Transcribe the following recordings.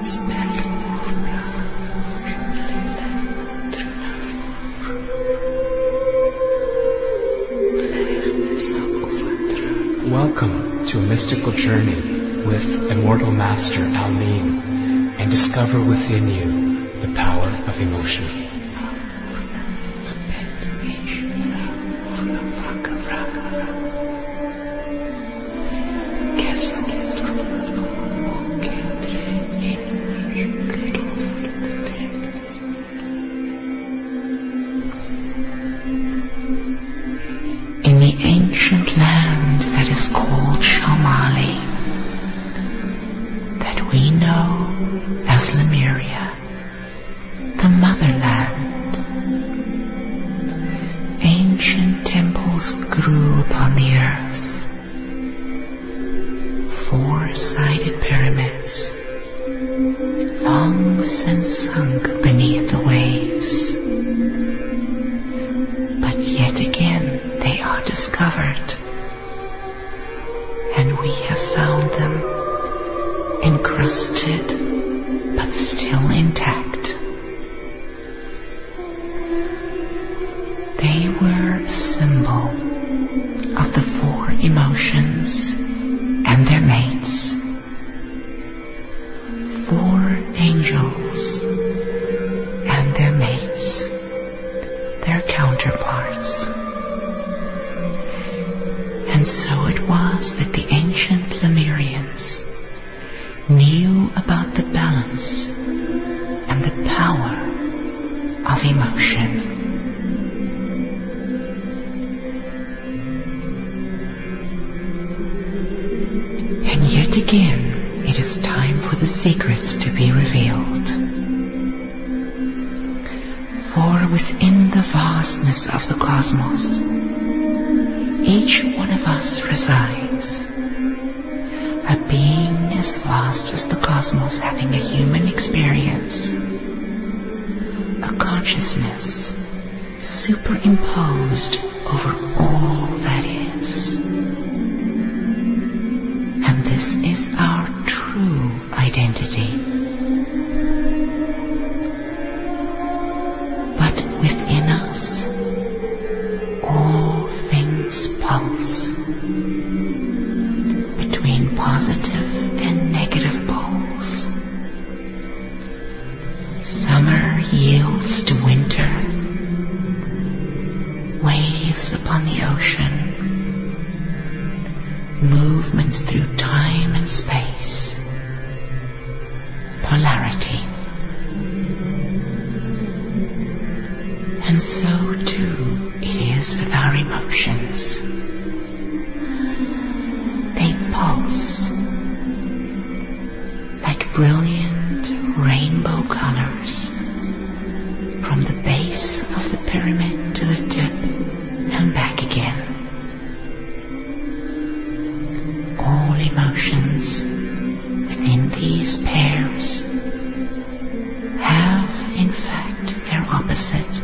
Welcome to a mystical journey with Immortal Master Almin, and discover within you the power of emotion. In the ancient land that is called Shamali, that we know as Lemuria, the motherland, ancient temples grew upon the earth, four-sided pyramids, long since sunk beneath the waves. But yet again they are discovered, and we have found them encrusted but still intact. They were a symbol of the four emotions and their mates, four angels and their mates, their counterparts. And so it was that the ancient Lemurians knew about the balance and the power of emotion. And yet again, it is time for the secrets to be revealed. For within the vastness of the cosmos, each one of us resides, a being as vast as the cosmos having a human experience, a consciousness superimposed over all that is. And this is our true identity. But within us, all things pulse between positive and negative poles. Summer yields to winter, waves upon the ocean, movements through time and space, polarity. And so too it is with our emotions. They pulse like brilliant rainbow colors from the base of the pyramid to the tip and back again. All emotions within these pairs have in fact their opposite,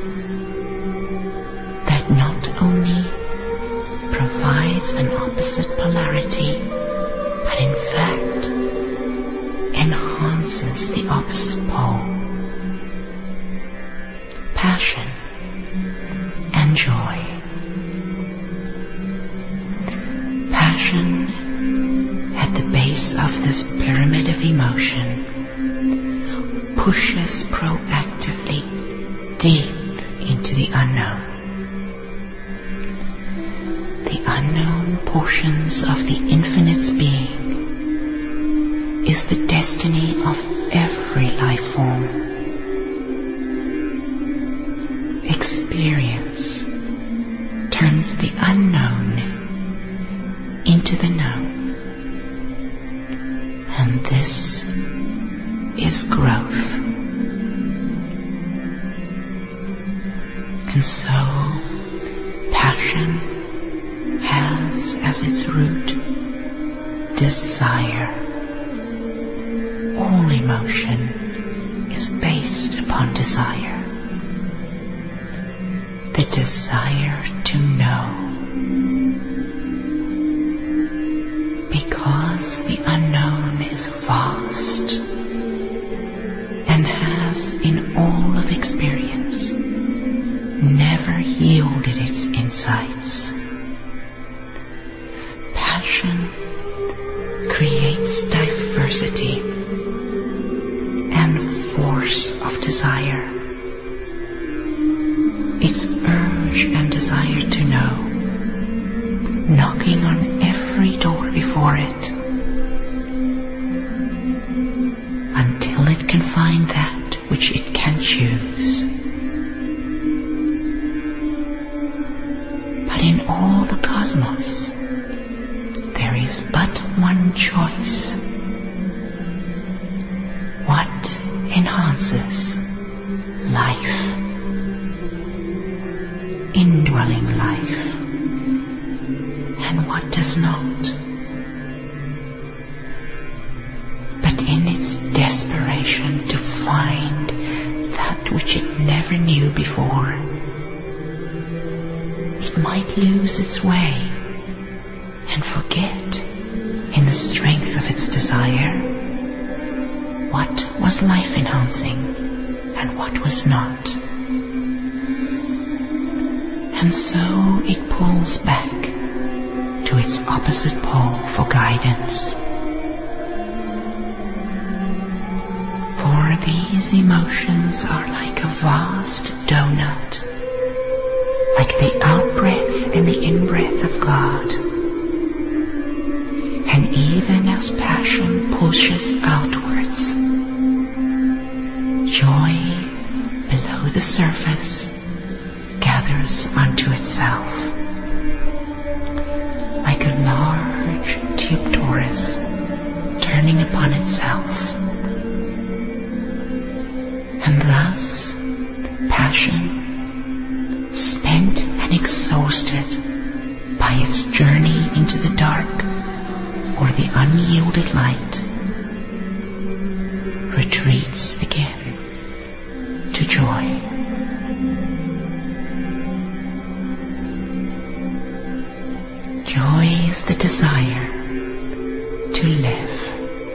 that not only provides an opposite polarity, but in fact enhances the opposite pole. Passion and joy. Passion at the base of this pyramid of emotion pushes proactively deep into the unknown. The unknown portions of the infinite's being is the destiny of every life form. Experience turns the unknown into the known, and this is growth. And so passion has as its root desire. All emotion is based upon desire. The desire to know. Because the unknown is vast, in all of experience never yielded its insights. Passion creates diversity and force of desire. Its urge and desire to know, knocking on every door before it, until it can find that which it can choose. But in all the cosmos, there is but one choice. What enhances life? Indwelling life, and what does not. But in its desperation to find that which it never knew before, it might lose its way and forget, in the strength of its desire, what was life enhancing and what was not. And so it pulls back to its opposite pole for guidance. For these emotions are like a vast donut, like the out-breath and the in-breath of God. And even as passion pushes outwards, joy below the surface gathers unto itself, like a large tube torus turning upon itself. And thus, passion, spent and exhausted by its journey into the dark or the unyielded light, retreats again to joy. Joy is the desire to live.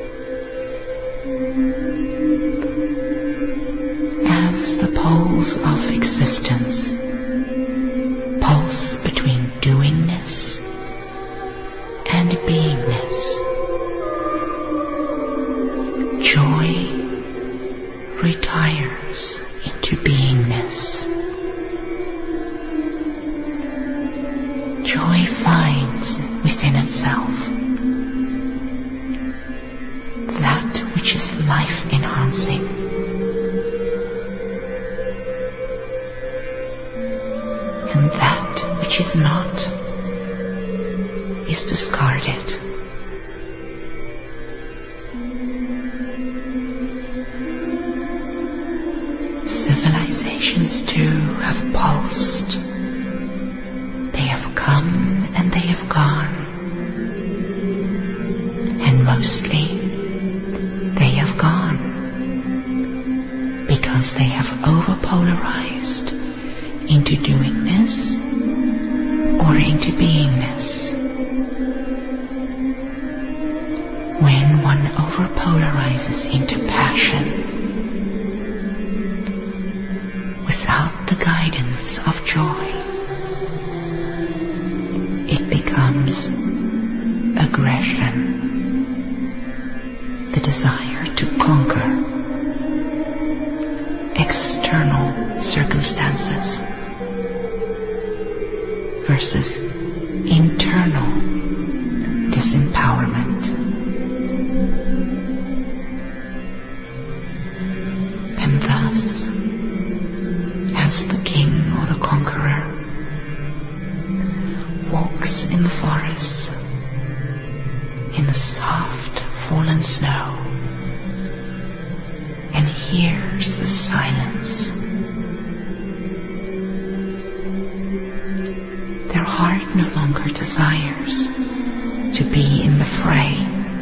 As the poles of existence pulse between doingness and beingness, joy retires into beingness. Joy finds within itself that which is life-enhancing, and that which is not is discarded. Civilizations too have pulsed. They have come and they have gone, and mostly they have gone because they have overpolarized into doingness or into beingness. When one overpolarizes into passion without the guidance of joy, it becomes aggression, the desire to conquer external circumstances versus internal disempowerment. And thus, as the king or the conqueror walks in the forests, in the soft fallen snow, and hears the silence, their heart no longer desires to be in the fray,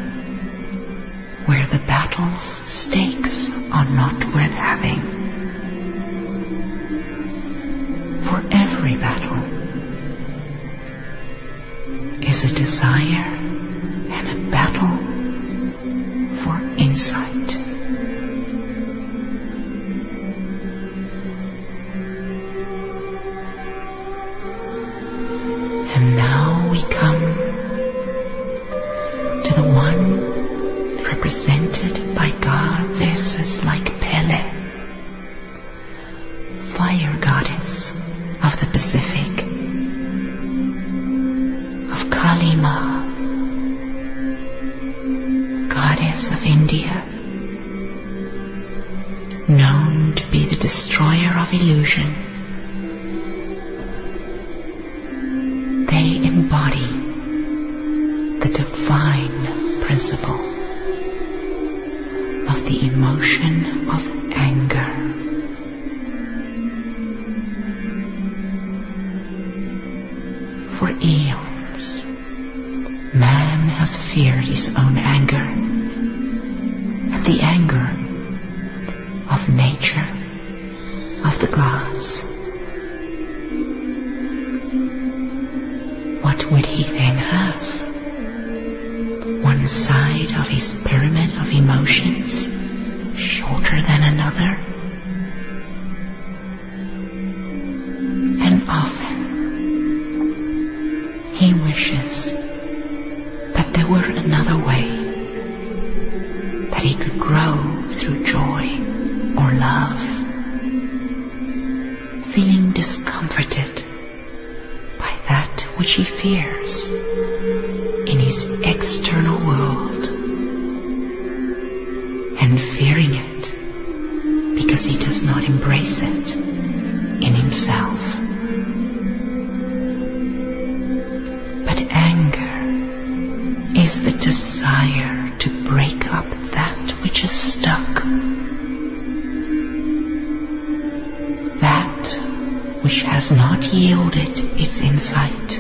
where the battle's stakes are not worth having. For every battle is a desire and a battle for insight. created by goddesses like Pele, fire goddess of the Pacific, of Kali Ma, goddess of India, known to be the destroyer of illusion. They embody the divine principle of the emotion of anger. For eons, man has feared his own anger and the anger of nature, of the gods. What would he then have? One side of his pyramid of emotions shorter than another? And often he wishes that there were another way, that he could grow through joy or love, feeling discomforted by that which he fears in his external world, and fearing it because he does not embrace it in himself. But anger is the desire to break up that which is stuck, that which has not yielded its insight,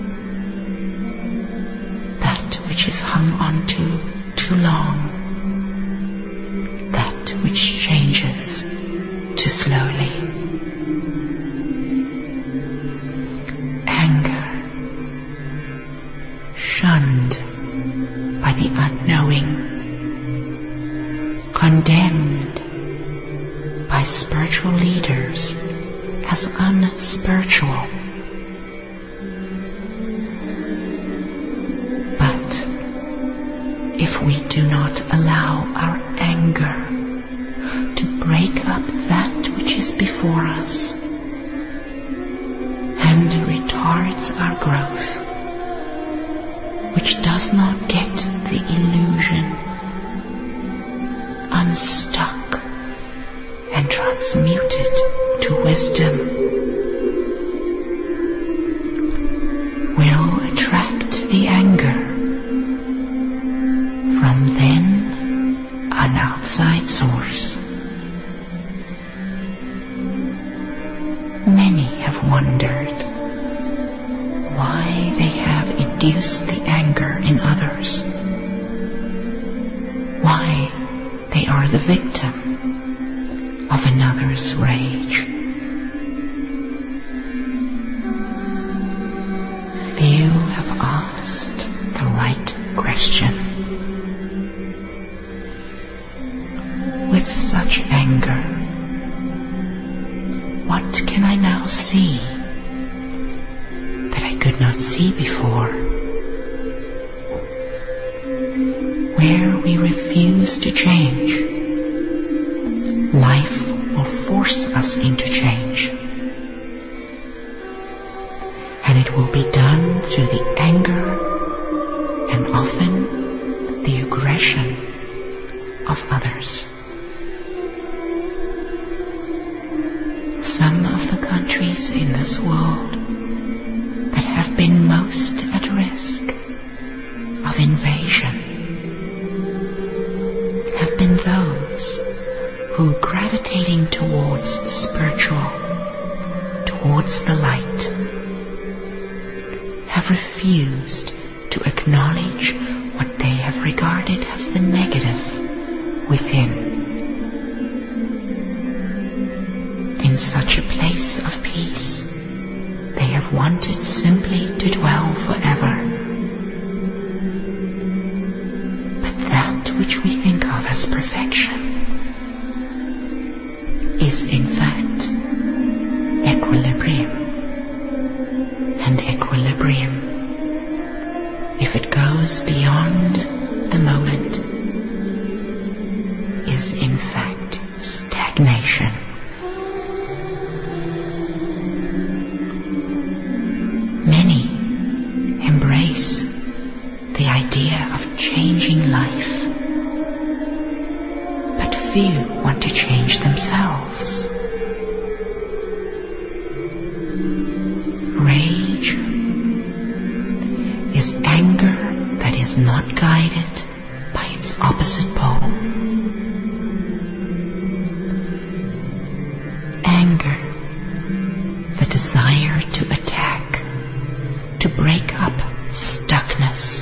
that which is hung onto too long, that which changes too slowly. Anger, shunned by the unknowing, condemned by spiritual leaders as unspiritual. But if we do not allow our anger to break up that which is before us and retards our growth, which does not get the illusion unstuck and transmuted to wisdom, will attract the anger from then an outside source. Many have wondered why they have induced the anger in others, why they are the victim of another's rage. Few have asked the right question. With such anger, what can I now see that I could not see before? Where we refuse to change, life will force us into change. And it will be done through the anger and often the aggression of others. Some of the countries in this world that have been most at risk of invasion have been those who, gravitating towards spiritual, towards the light, have refused to acknowledge what they have regarded as the negative within. In such a place of peace, they have wanted simply to dwell forever. But that which we think of as perfection is in fact equilibrium. And equilibrium, if it goes beyond the moment, stagnation. Many embrace the idea of changing life, but few want to change themselves. Rage is anger that is not guided by its opposite pole. Anger, the desire to attack, to break up stuckness,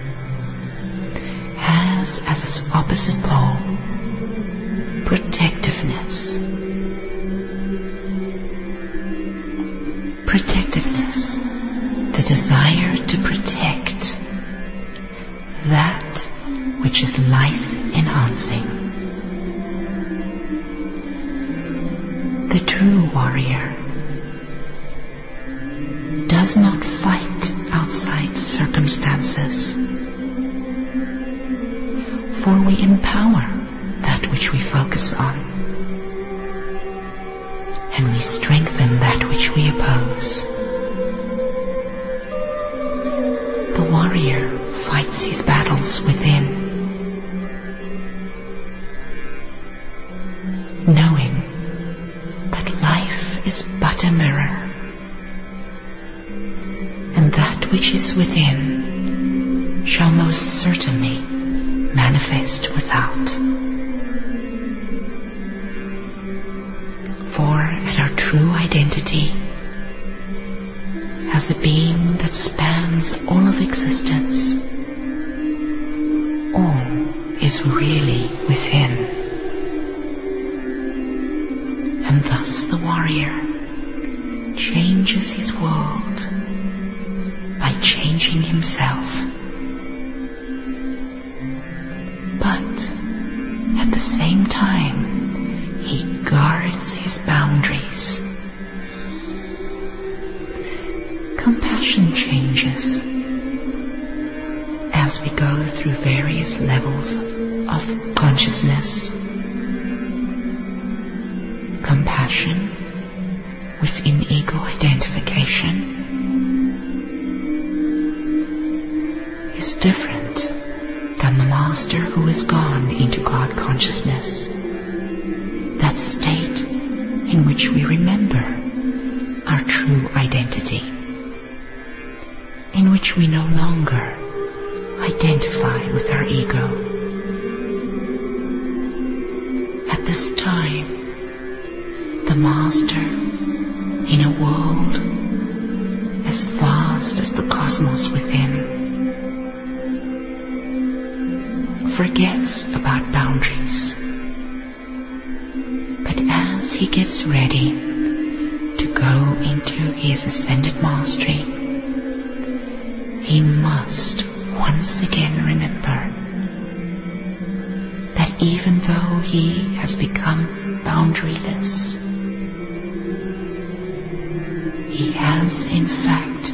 has as its opposite pole protectiveness. Protectiveness, the desire to protect that which is life-enhancing. The true warrior does not fight outside circumstances, for we empower that which we focus on, and we strengthen that which we oppose. The warrior fights his battles within, knowing that life is but a mirror, and that which is within shall most certainly manifest without. For at our true identity, as the being that spans all of existence, all is really within. And thus the warrior changes his world by changing himself. But at the same time, he guards his boundaries. Compassion changes as we go through various levels of consciousness. Compassion within ego identification is different than the master who has gone into God consciousness, that state in which we remember our true identity, in which we no longer identify with our ego. At this time, the master, in a world as vast as the cosmos within, forgets about boundaries. But as he gets ready to go into his ascended mastery, he must once again remember that even though he has become boundaryless, he has in fact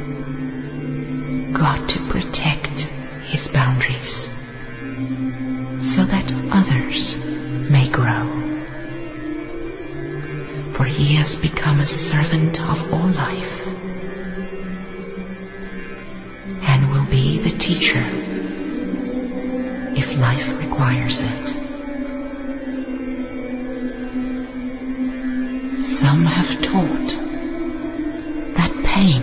got to protect his boundaries so that others may grow. For he has become a servant of all life and will be the teacher if life requires it. Some have taught that pain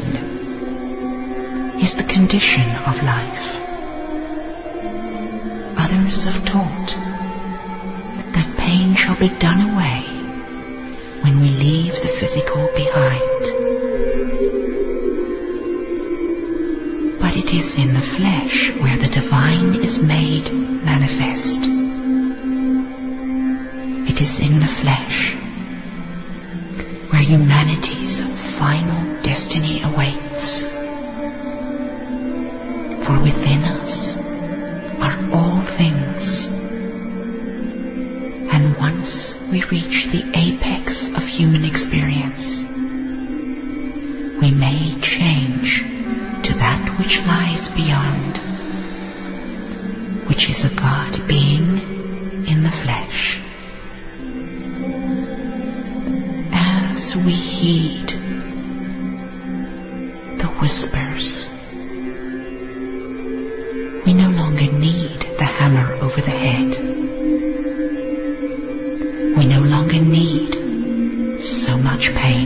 is the condition of life. Others have taught that pain shall be done away when we leave the physical behind. But it is in the flesh where the divine is made manifest. It is in the flesh where humanity's final destiny awaits. For within us are all things, and once we reach the apex of human experience, we may change to that which lies beyond, which is a God being in the flesh. as we heed the whispers, we no longer need the hammer over the head. We no longer need so much pain.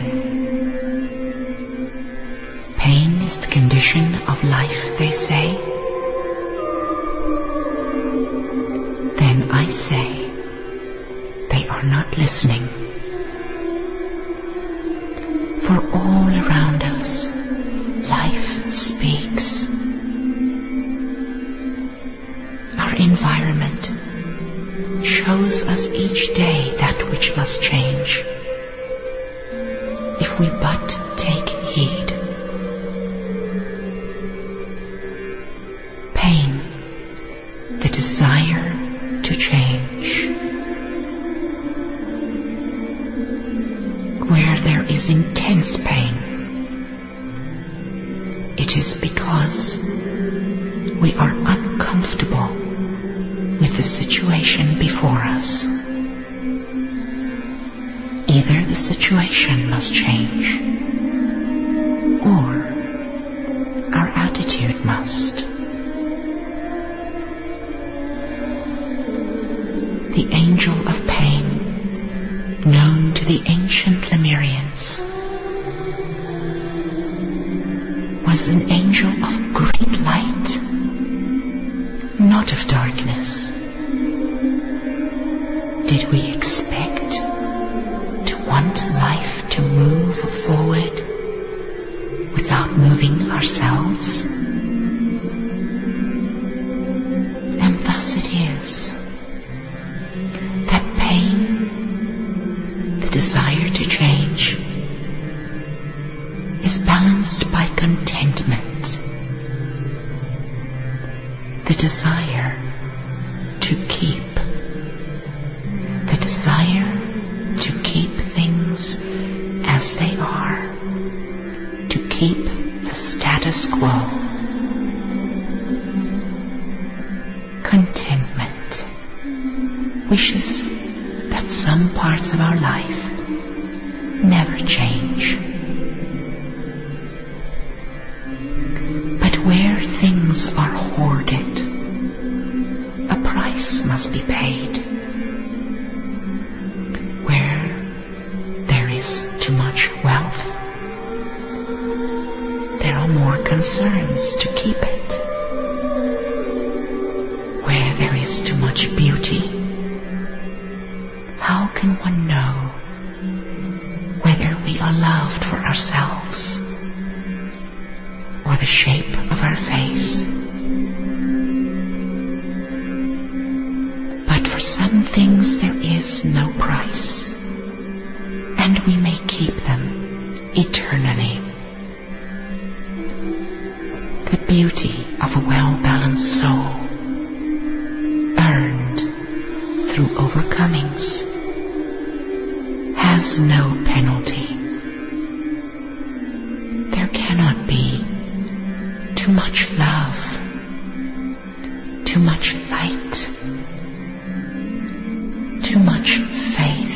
Pain is the condition of life, they say. Then I say, they are not listening. For all around us, life speaks. Our environment shows us each day that which must change, if we but take heed. Pain, the desire to change. Where there is intense pain, it is because we are uncomfortable with the situation before us. Either the situation must change, or our attitude must. The angel of pain, known to the ancient Lemurians, was an angel of great light, not of darkness. Did we expect to want life to move forward without moving ourselves? And thus it is that pain, the desire to change, is balanced by contentment, the desire to keep, the desire to keep things as they are, to keep the status quo. Contentment wishes that some parts of our life never change. But where things are hoarded, a price must be paid. Where there is too much wealth, there are more concerns to keep it. Where there is too much beauty, how can one know whether we are loved for ourselves or the shape of our face? But for some things there is no price, and we may keep them eternally. The beauty of a well-balanced soul, earned through overcomings, has no penalty. There cannot be too much love, too much light, too much faith.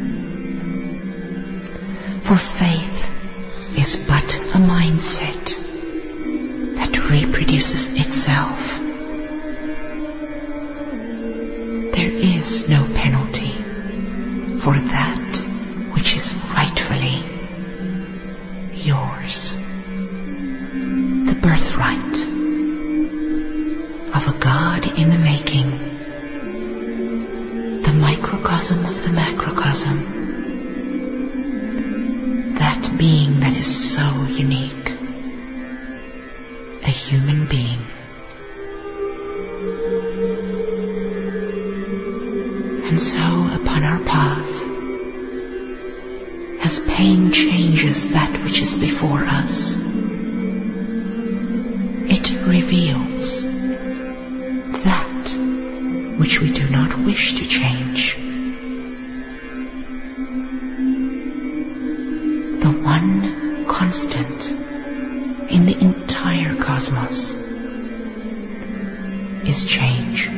For faith is but a mindset that reproduces itself. There is no penalty for that which is rightfully yours. The birthright of a God in the making, the microcosm of the macrocosm, that being that is so unique, a human being. And so upon our path, as pain changes that which is before us, it reveals that which we do not wish to change. The one constant in the entire cosmos is change.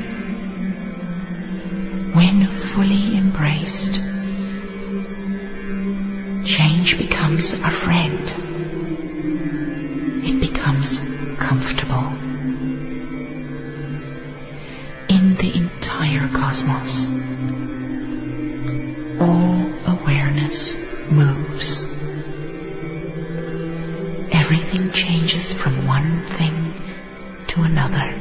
When fully embraced, change change becomes our friend. It becomes comfortable. In the entire cosmos, all awareness moves. Everything changes from one thing to another,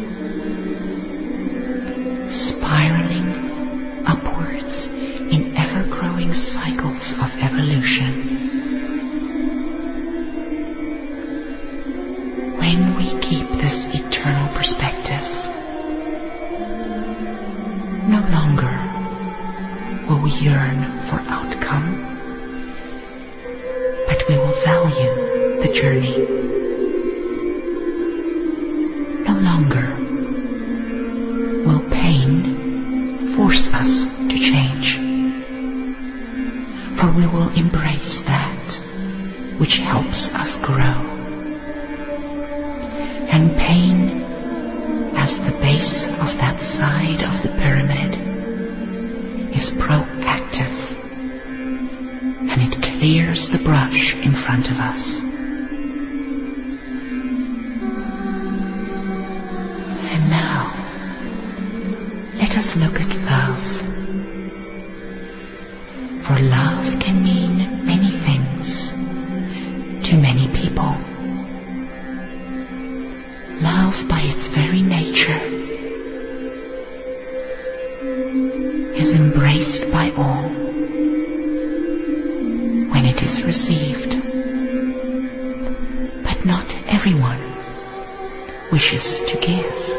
spiraling upwards in ever-growing cycles of evolution. When we keep this eternal perspective, no longer will we yearn for outcome, but we will value the journey. No longer will pain force us to change, for we will embrace that which helps us grow. And pain, as the base of that side of the pyramid, is proactive, and it clears the brush in front of us. And now, let us look at love. For love can mean many things to many people. Love, by its very nature, is embraced by all when it is received. But not everyone wishes to give,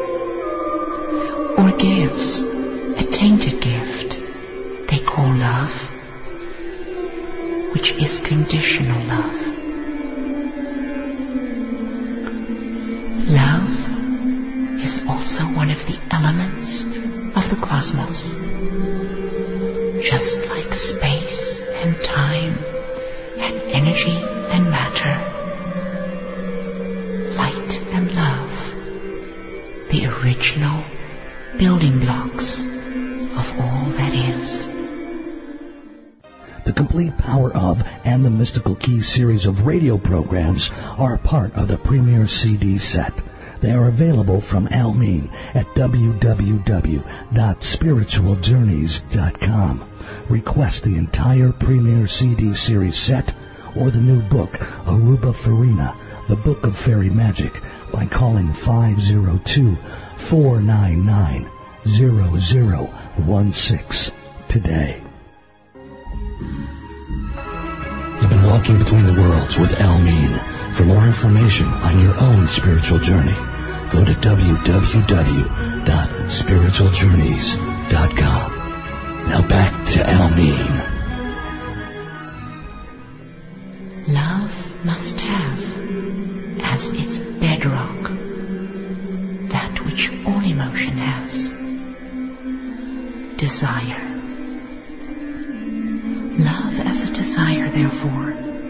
or gives a tainted gift they call love, which is conditional love. Love is also one of the elements of the cosmos. Just like space and time and energy and matter, light and love, the original building blocks of all that is. The complete Power of and the Mystical Keys series of radio programs are a part of the Premier CD set. They are available from Al Mean at www.spiritualjourneys.com. Request the entire Premier CD series set or the new book, Aruba Farina, The Book of Fairy Magic, by calling 502-499-0016 today. You've been walking between the worlds with Al Mean. For more information on your own spiritual journey, go to www.spiritualjourneys.com. Now back to Al Mean. Love must have as its bedrock that which all emotion has: desire. Love as a desire, therefore,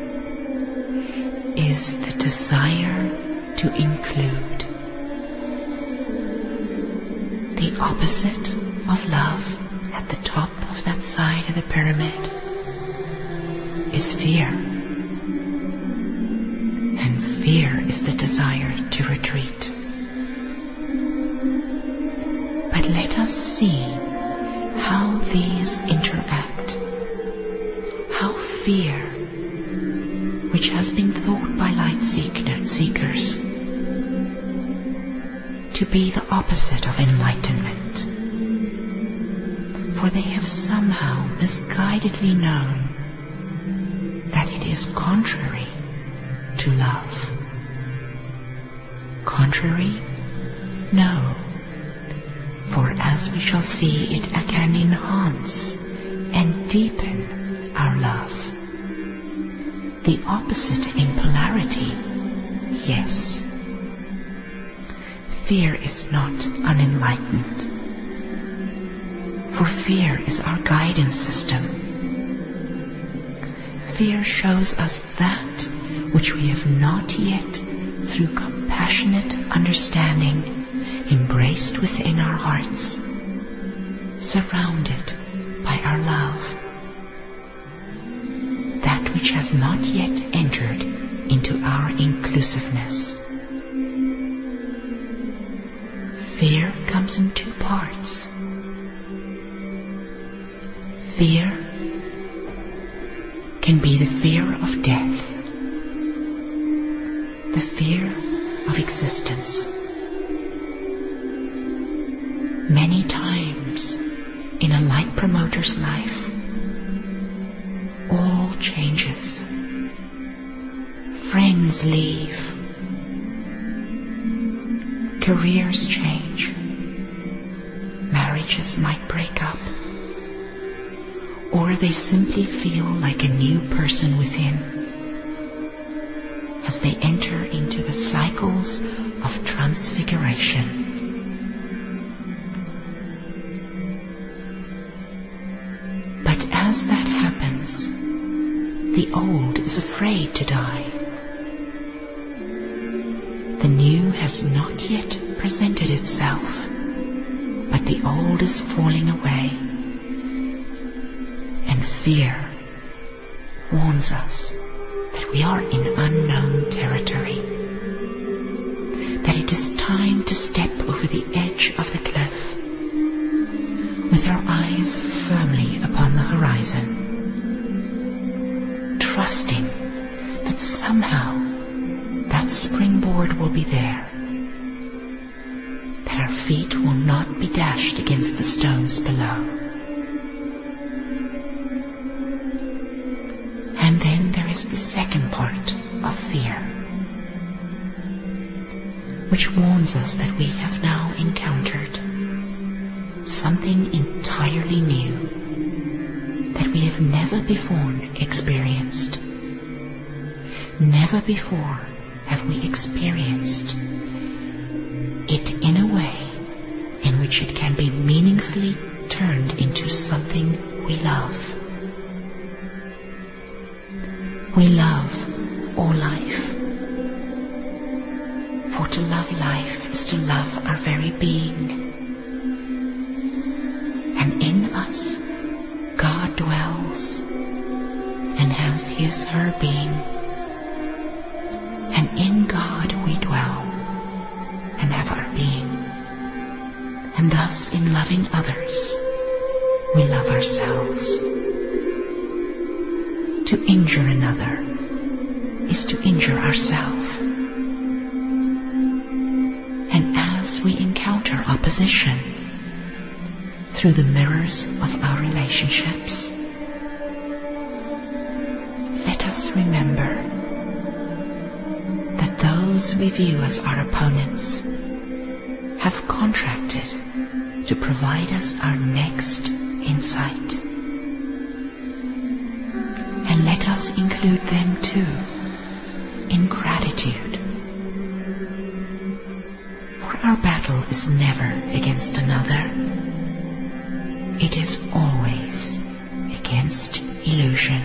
is the desire to include. The opposite of love at the top of that side of the pyramid is fear. And fear is the desire to retreat. But let us see how these interact. How fear, which has been thought by light seekers to be the opposite of enlightenment, for they have somehow misguidedly known that it is contrary to love. Contrary? No, for as we shall see, it can enhance and deepen our love. The opposite in polarity, yes. Fear is not unenlightened, for fear is our guidance system. Fear shows us that which we have not yet, through compassionate understanding, embraced within our hearts, surrounded by our love. has not yet entered into our inclusiveness. Fear comes in two parts. Fear can be the fear of death, the fear of existence. Many times in a light promoter's life, all changes. Friends leave. Careers change. Marriages might break up. Or they simply feel like a new person within as they enter into the cycles of transfiguration. But as that happens, the old is afraid to die. The new has not yet presented itself, but the old is falling away. And fear warns us that we are in unknown territory, that it is time to step over the edge of the cliff, with our eyes firmly upon the horizon, trusting that somehow that springboard will be there, that our feet will not be dashed against the stones below. And then there is the second part of fear, which warns us that we have now encountered something entirely new that we have never before experienced. Never before have we experienced it in a way in which it can be meaningfully turned into something we love. We love all life. For to love life is to love our very being. And in us, God dwells and has his, her being. And in God we dwell and have our being. And thus in loving others, we love ourselves. To injure another is to injure ourselves. And as we encounter opposition through the mirrors of our relationships, let us remember that those we view as our opponents have contracted to provide us our next insight. And let us include them too in gratitude. For our battle is never against another. It is always against illusion.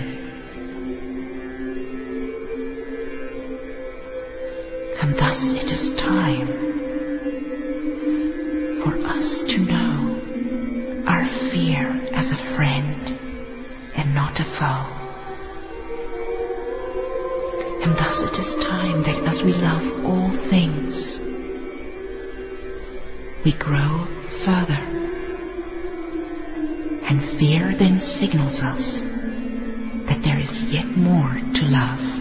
And thus it is time for us to know our fear as a friend and not a foe. And thus it is time that as we love all things, we grow further. And fear then signals us that there is yet more to love.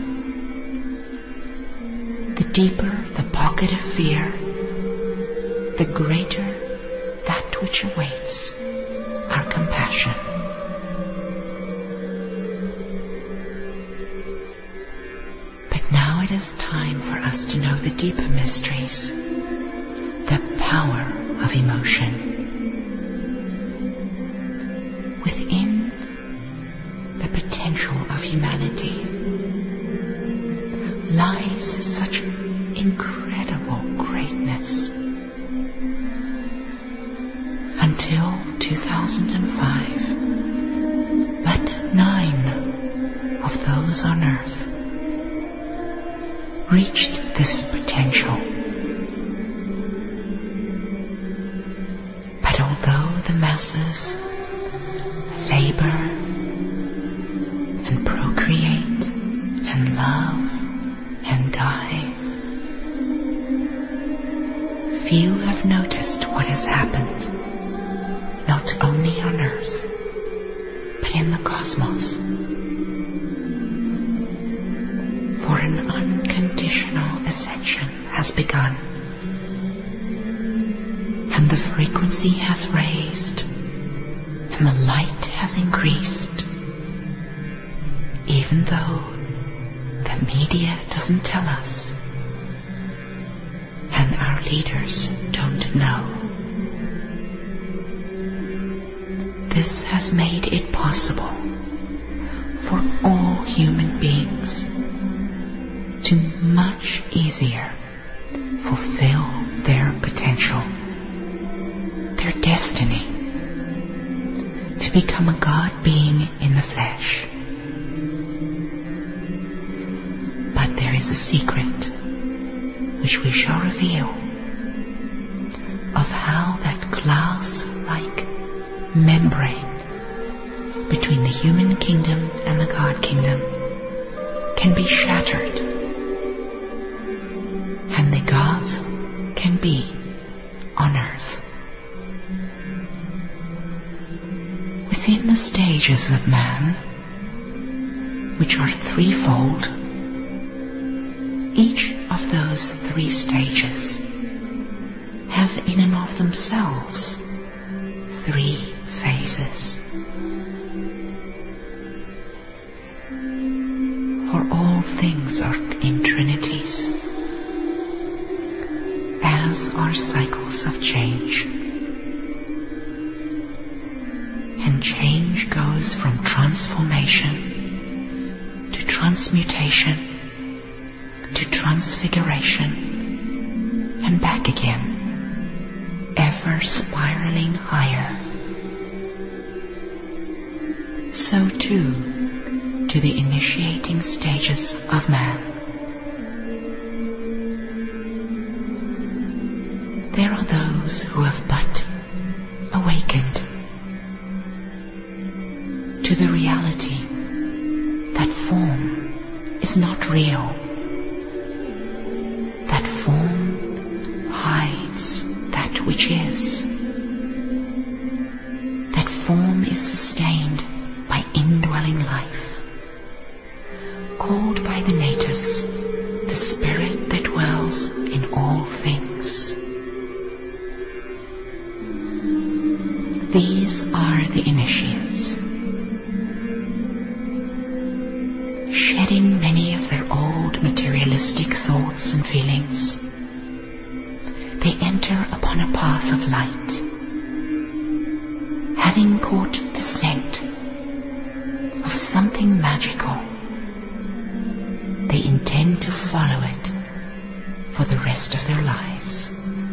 The deeper the pocket of fear, the greater that which awaits our compassion. Now it is time for us to know the deeper mysteries, the power of emotion. Within the potential of humanity lies such incredible greatness. Until 2005, but 9 of those on Earth reached this potential. But although the masses labor and procreate Few have noticed what has happened, not only on Earth, but in the cosmos. For an unconditional ascension has begun, and the frequency has raised, and the light has increased, even though the media doesn't tell us, and our leaders don't know. This has made it possible for all human beings to much easier fulfill their potential, their destiny, to become a God being in the flesh. But there is a secret which we shall reveal of how that glass-like membrane between the human kingdom and the God kingdom can be shattered, and the gods can be on earth. Within the stages of man, which are threefold, each of those three stages have in and of themselves three phases. For all things are in trinities, as are cycles of change. And change goes from transformation to transmutation to transfiguration and back again, ever spiraling higher. So too do the initiating stages of man. There are those who have but awakened to the reality that form is not real, that form hides that which is, that form is sustained by indwelling life, called by the natives the spirit that dwells in all things. These are the initiates, shedding many of their old materialistic thoughts and feelings. They enter upon a path of light. Having caught the scent of something magical, they intend to follow it for the rest of their lives.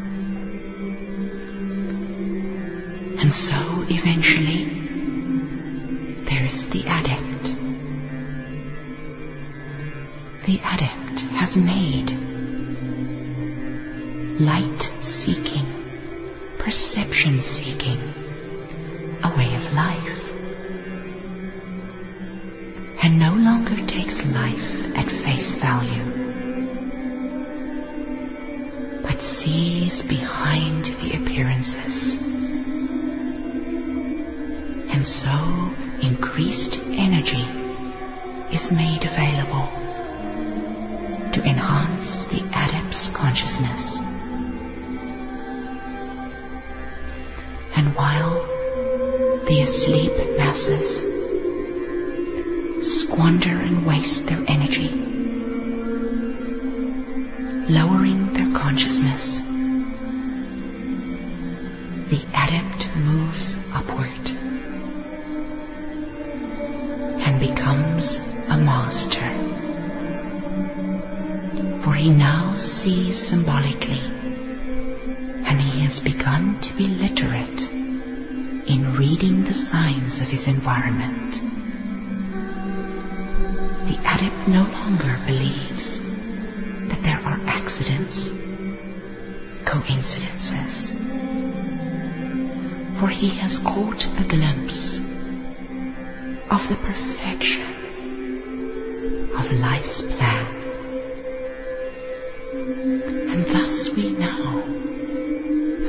And so eventually there is the adept. The adept has made light-seeking, perception-seeking a way of life, and no longer takes life at face value, but sees behind the appearances. And so increased energy is made available to enhance the adept's consciousness. And while the asleep masses squander and waste their energy, lowering their consciousness, the adept moves upward and becomes a master. For he now sees symbolically, and he has begun to be literate in reading the signs of his environment. The adept no longer believes that there are accidents, coincidences, for he has caught a glimpse of the perfection of life's plan. And thus we know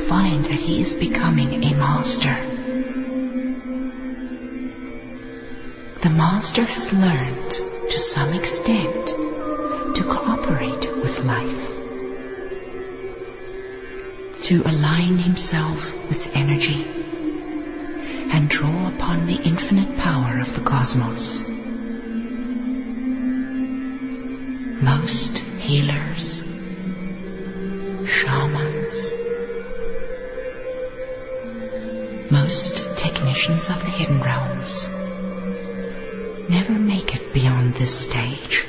find that he is becoming a master. The master has learned, to some extent, to cooperate with life, to align himself with energy and draw upon the infinite power of the cosmos. Most healers, shamans, most technicians of the hidden realms never make it beyond this stage.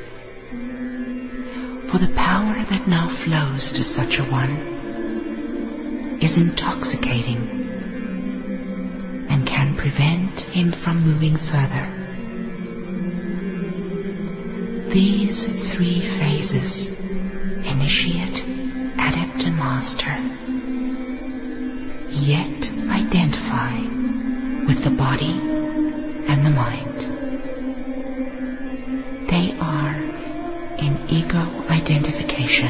For the power that now flows to such a one is intoxicating and can prevent him from moving further. These 3 phases, initiate, adept, and master, yet identify with the body and the mind. They are in ego identification.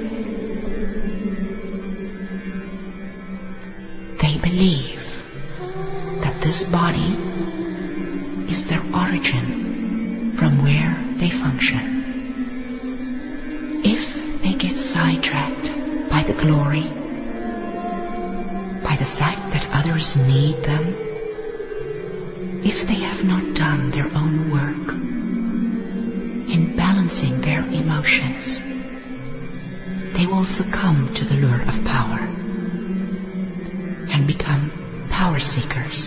They believe that this body is their origin from where they function. If they get sidetracked by the glory, by the fact that others need them, if they have not done their own work in balancing their emotions, they will succumb to the lure of power and become power seekers.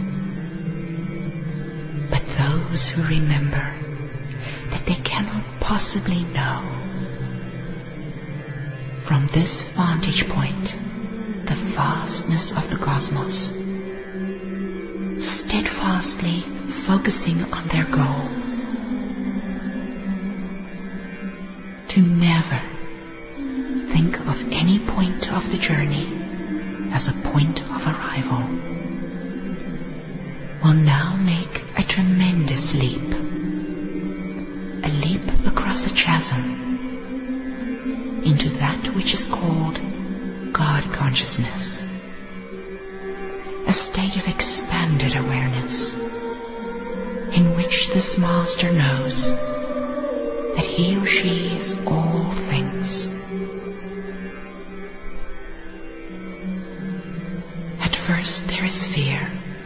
But those who remember that they cannot possibly know from this vantage point the vastness of the cosmos, steadfastly focusing on their goal, to never think of any point of the journey as a point of arrival, will now make a tremendous leap, a leap across a chasm into that which is called God consciousness, a state of expanded awareness in which this master knows that he or she is all things. At first there is fear,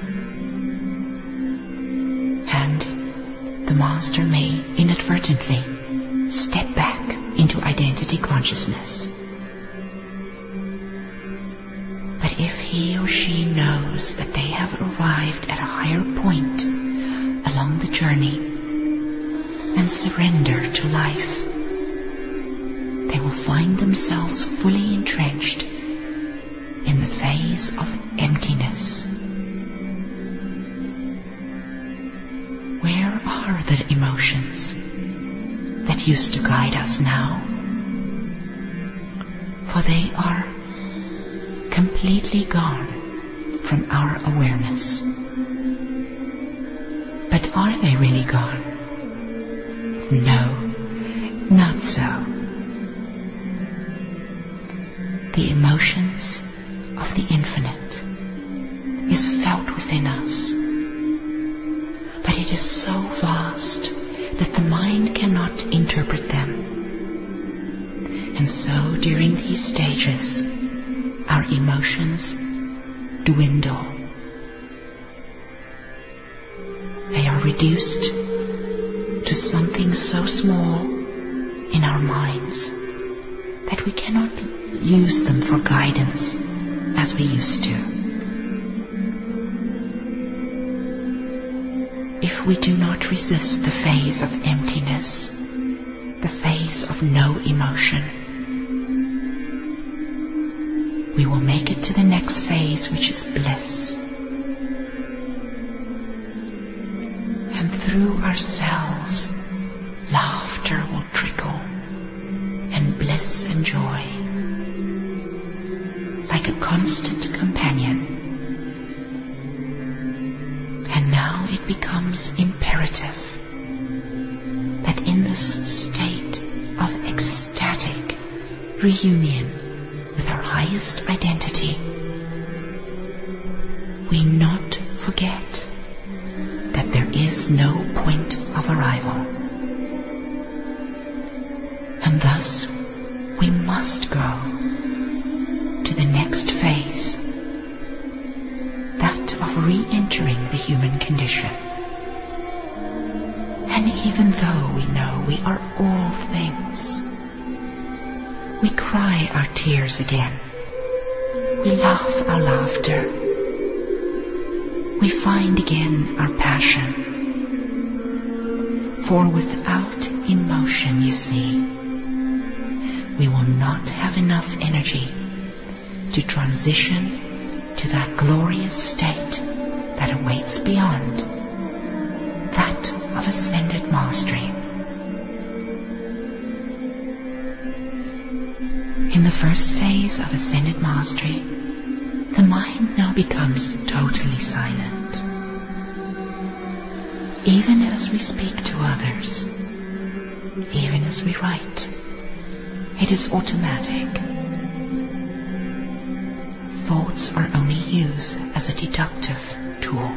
and the master may inadvertently step back into identity consciousness. But if he or she knows that they have arrived at a higher point along the journey and surrender to life, they will find themselves fully entrenched in the phase of emptiness. Where are the emotions that used to guide us now? For they are completely gone from our awareness. But are they really gone? No, not so. The emotions of the infinite is felt within us, but it is so vast that the mind cannot interpret them. And so during these stages, our emotions dwindle. They are reduced to something so small in our minds that we cannot use them for guidance as we used to. If we do not resist the phase of emptiness, the phase of no emotion, we will make it to the next phase, which is bliss. And through our cells, laughter will trickle, and bliss and joy, like a constant companion. And now it becomes imperative that in this state of ecstatic reunion with our highest identity, we not forget that there is no point of arrival. And thus we must go to the next phase, that of re-entering the human condition. And even though we know we are all things, we cry our tears again, we laugh our laughter, we find again our passion. For without emotion, you see, we will not have enough energy to transition to that glorious state that awaits beyond, that of ascended mastery. In the first phase of ascended mastery, the mind now becomes totally silent. Even as we speak to others, even as we write, it is automatic. Thoughts are only used as a deductive tool.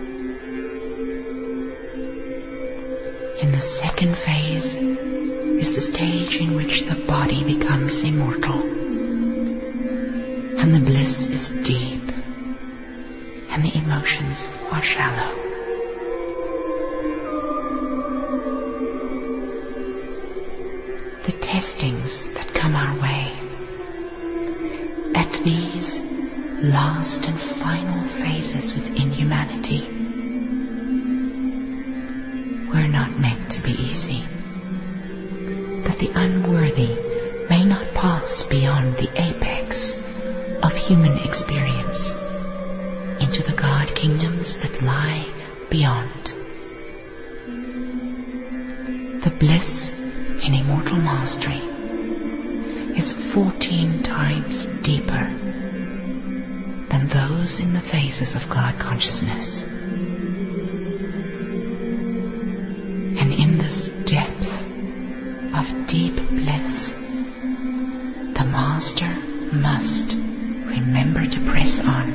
In the second phase is the stage in which the body becomes immortal, and the bliss is deep, and the emotions are shallow. The testings that come our way at these last and final phases within humanity were not meant to be easy, that the unworthy may not pass beyond the apex of human experience into the God kingdoms that lie beyond. The bliss in immortal mastery is 14 times deeper than those in the phases of God consciousness. And in this depth of deep bliss, the master must remember to press on.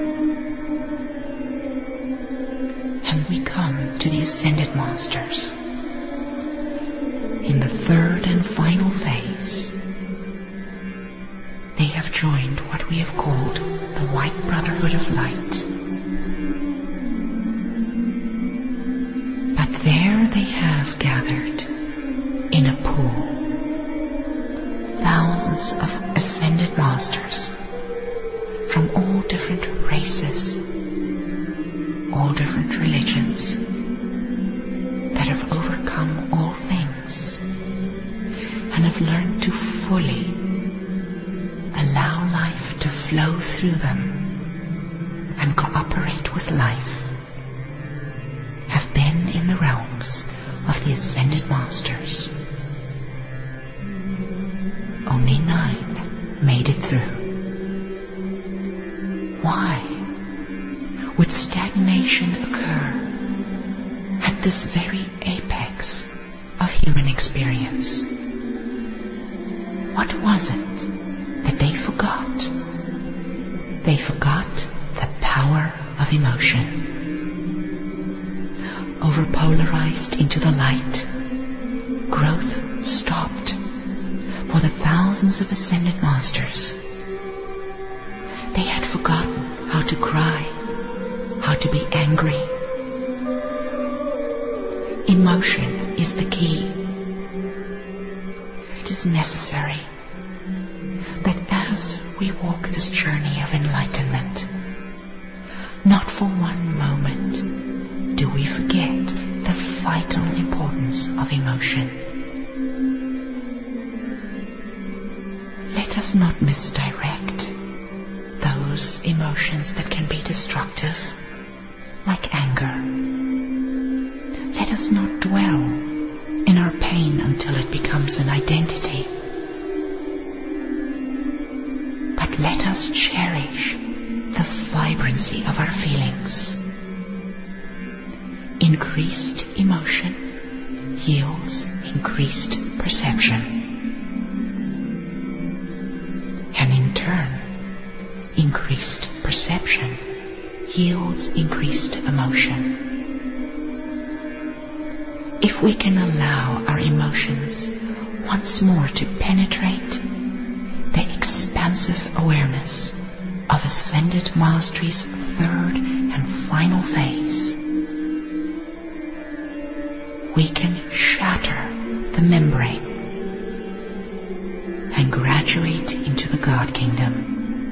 And we come to the ascended masters. In the third and final phase, they have joined what we have called the White Brotherhood of Light. But there they have gathered in a pool thousands of ascended masters from all different races, all different religions, that have overcome all things and have learned to fully allow life to flow through them and cooperate with life, have been in the realms of the ascended masters. Only 9 made it through. Why would stagnation occur at this very apex of human experience? What was it that they forgot? They forgot the power of emotion. Overpolarized into the light, growth stopped for the thousands of ascended masters. They had forgotten how to cry, how to be angry. Emotion is the key. It is necessary that as we walk this journey of enlightenment, not for one moment do we forget the vital importance of emotion. Let us not misdirect those emotions that can be destructive, like anger. Let us not dwell in our pain until it becomes an identity. But let us cherish the vibrancy of our feelings. Increased emotion yields increased perception. And in turn, increased perception yields increased emotion. If we can allow our emotions once more to penetrate the expansive awareness of Ascended Mastery's third and final phase, we can shatter the membrane and graduate into the God Kingdom.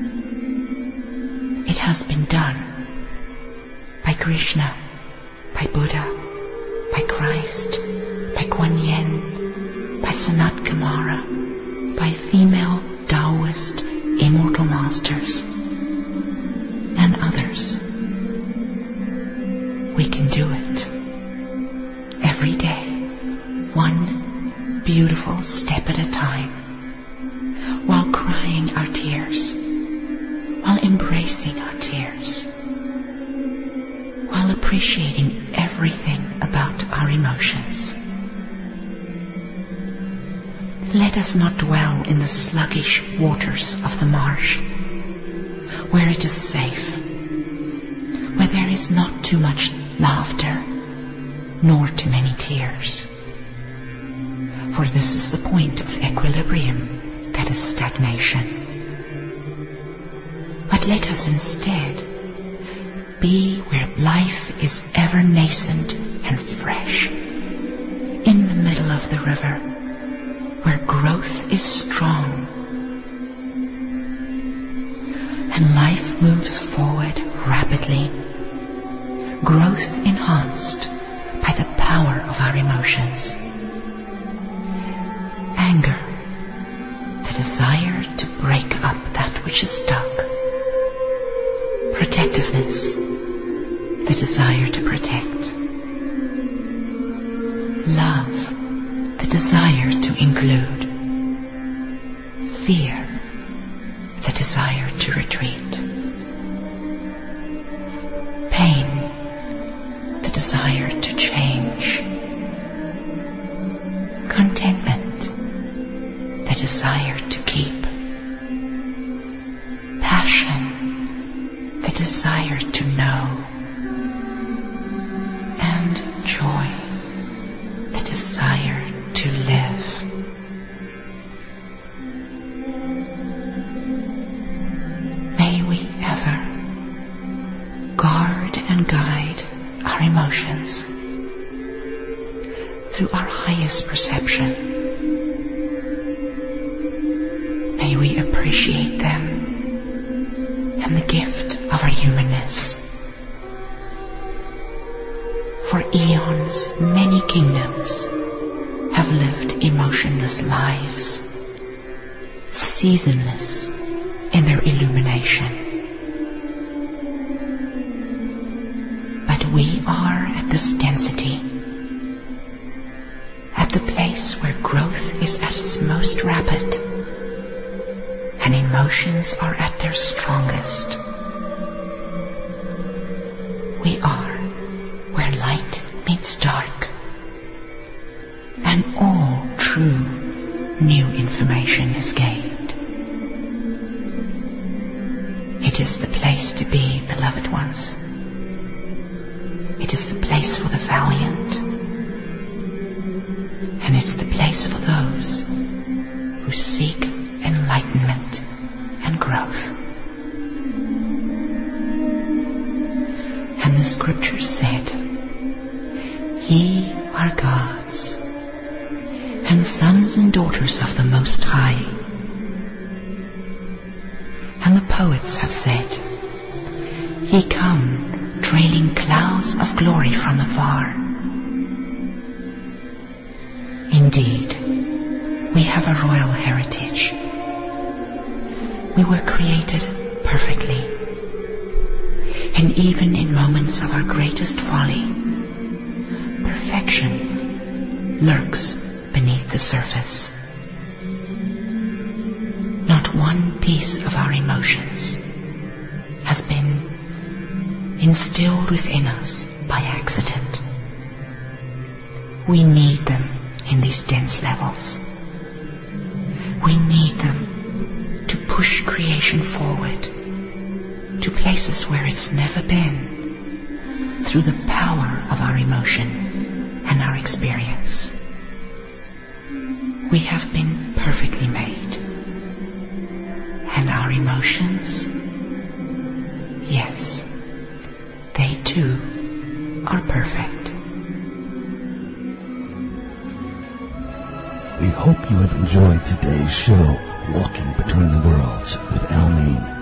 It has been done by Krishna, by Buddha, by Christ, by Kuan Yin, by Sanat Kumara, by female Taoist immortal masters, and others. We can do it every day, one beautiful step at a time, while crying our tears, while embracing our tears, while appreciating everything about our emotions. Let us not dwell in the sluggish waters of the marsh, where it is safe, where there is not too much laughter, nor too many tears. For this is the point of equilibrium, that is stagnation. But let us instead be where life is ever nascent and fresh, in the middle of the river, where growth is strong, and life moves forward rapidly, growth enhanced by the power of our emotions. Anger, the desire to break up that which is stuck. Protectiveness, the desire to protect. Love, the desire to include. Fear, the desire to retreat. Pain, the desire to change. Contentment, the desire to keep. Passion, the desire to know. And joy, the desire to live. May we ever guard and guide our emotions through our highest perception. May we appreciate them and the gift of our humanness. For eons, many kingdoms have lived emotionless lives, seasonless in their illumination. But we are at this density, at the place where growth is at its most rapid, and emotions are at their strongest. We are where light meets dark, and all true new information is gained. It is the place to be, beloved ones. It is the place for the valiant, and it's the place for those who seek enlightenment and growth. And the scripture said, "Ye are gods, and sons and daughters of the Most High." And the poets have said, "Ye come, trailing clouds of glory from afar." Indeed, we have a royal heritage. We were created perfectly, and even in moments of our greatest folly, perfection lurks beneath the surface. Not one piece of our emotions has been instilled within us by accident. We need them in these dense levels. We need them to push creation forward, to places where it's never been, through the power of our emotion and our experience. We have been perfectly made. And our emotions, yes, they too are perfect. We hope you have enjoyed today's show, Walking Between the Worlds with Almeen.